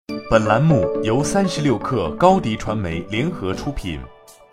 本栏目由36氪高迪传媒联合出品。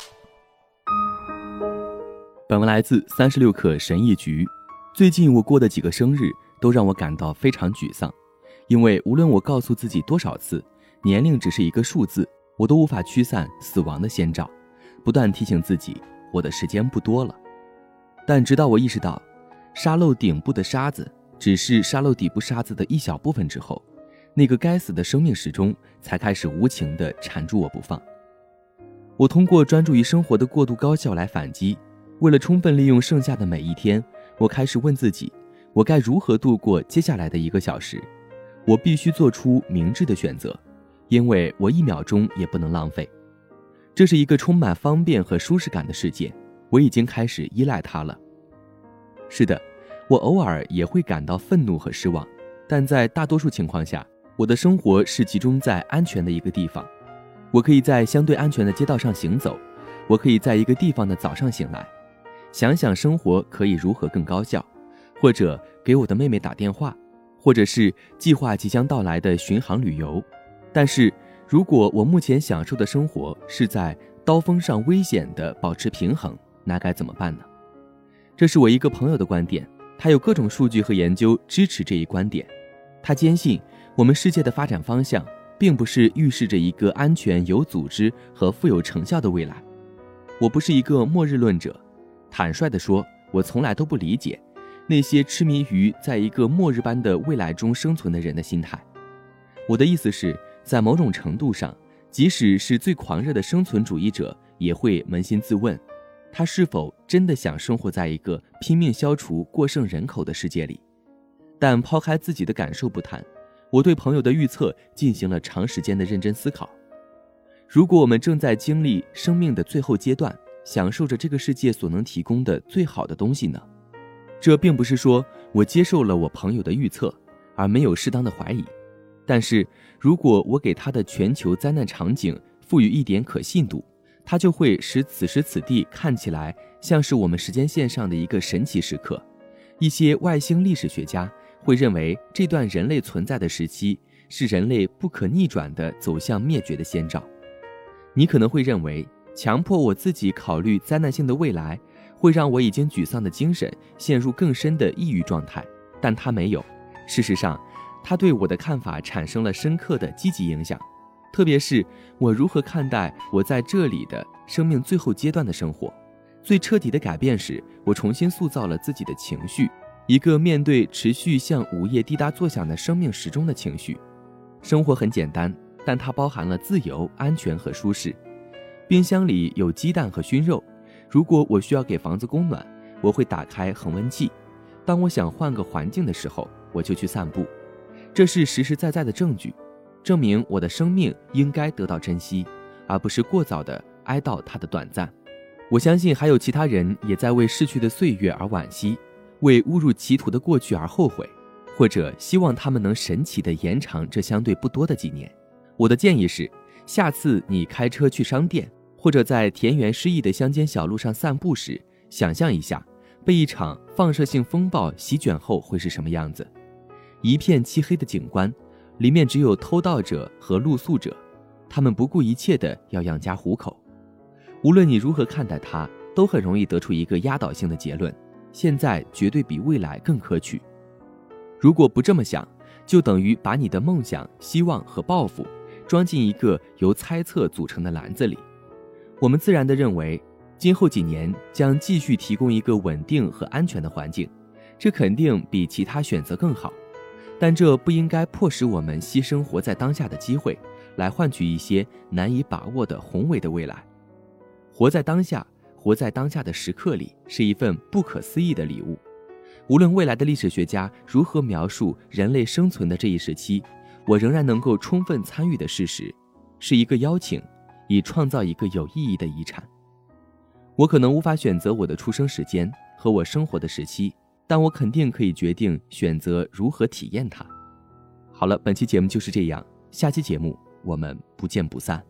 本文来自36氪神译局。最近我过的几个生日都让我感到非常沮丧，因为无论我告诉自己多少次，年龄只是一个数字，我都无法驱散死亡的先兆，不断提醒自己我的时间不多了。但直到我意识到沙漏顶部的沙子只是沙漏底部沙子的一小部分之后，那个该死的生命时钟才开始无情地缠住我不放。我通过专注于生活的过度高效来反击，为了充分利用剩下的每一天，我开始问自己，我该如何度过接下来的1个小时？我必须做出明智的选择，因为我1秒钟也不能浪费。这是一个充满方便和舒适感的世界，我已经开始依赖它了。是的，我偶尔也会感到愤怒和失望，但在大多数情况下，我的生活是集中在安全的一个地方。我可以在相对安全的街道上行走，我可以在一个地方的早上醒来，想想生活可以如何更高效，或者给我的妹妹打电话，或者是计划即将到来的巡航旅游。但是如果我目前享受的生活是在刀锋上危险地保持平衡，那该怎么办呢？这是我一个朋友的观点，他有各种数据和研究支持这一观点。他坚信我们世界的发展方向并不是预示着一个安全、有组织和富有成效的未来。我不是一个末日论者，坦率地说，我从来都不理解那些痴迷于在一个末日般的未来中生存的人的心态。我的意思是，在某种程度上，即使是最狂热的生存主义者也会扪心自问，他是否真的想生活在一个拼命消除过剩人口的世界里。但抛开自己的感受不谈，我对朋友的预测进行了长时间的认真思考。如果我们正在经历生命的最后阶段，享受着这个世界所能提供的最好的东西呢？这并不是说我接受了我朋友的预测，而没有适当的怀疑。但是如果我给他的全球灾难场景赋予一点可信度，它就会使此时此地看起来像是我们时间线上的一个神奇时刻。一些外星历史学家会认为这段人类存在的时期是人类不可逆转地走向灭绝的先兆。你可能会认为强迫我自己考虑灾难性的未来会让我已经沮丧的精神陷入更深的抑郁状态，但它没有。事实上，它对我的看法产生了深刻的积极影响，特别是我如何看待我在这里的生命最后阶段的生活。最彻底的改变是，我重新塑造了自己的情绪，一个面对持续向午夜滴答作响的生命时钟的情绪。生活很简单，但它包含了自由、安全和舒适。冰箱里有鸡蛋和熏肉，如果我需要给房子供暖，我会打开恒温器。当我想换个环境的时候，我就去散步。这是实实在在的证据，证明我的生命应该得到珍惜，而不是过早地哀悼它的短暂。我相信还有其他人也在为逝去的岁月而惋惜，为误入歧途的过去而后悔，或者希望他们能神奇地延长这相对不多的几年。我的建议是，下次你开车去商店，或者在田园诗意的乡间小路上散步时，想象一下被一场放射性风暴席卷后会是什么样子。一片漆黑的景观，里面只有偷盗者和露宿者，他们不顾一切地要养家糊口。无论你如何看待它，都很容易得出一个压倒性的结论：现在绝对比未来更可取。如果不这么想，就等于把你的梦想、希望和抱负装进一个由猜测组成的篮子里。我们自然地认为，今后几年将继续提供一个稳定和安全的环境，这肯定比其他选择更好。但这不应该迫使我们牺牲活在当下的机会，来换取一些难以把握的宏伟的未来。活在当下，活在当下的时刻里，是一份不可思议的礼物。无论未来的历史学家如何描述人类生存的这一时期，我仍然能够充分参与的事实，是一个邀请，以创造一个有意义的遗产。我可能无法选择我的出生时间和我生活的时期，但我肯定可以决定选择如何体验它。好了，本期节目就是这样，下期节目我们不见不散。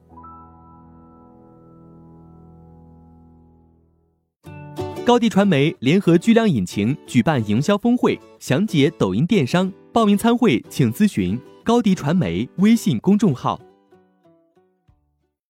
高迪传媒联合巨量引擎举办营销峰会，详解抖音电商，报名参会请咨询高迪传媒微信公众号。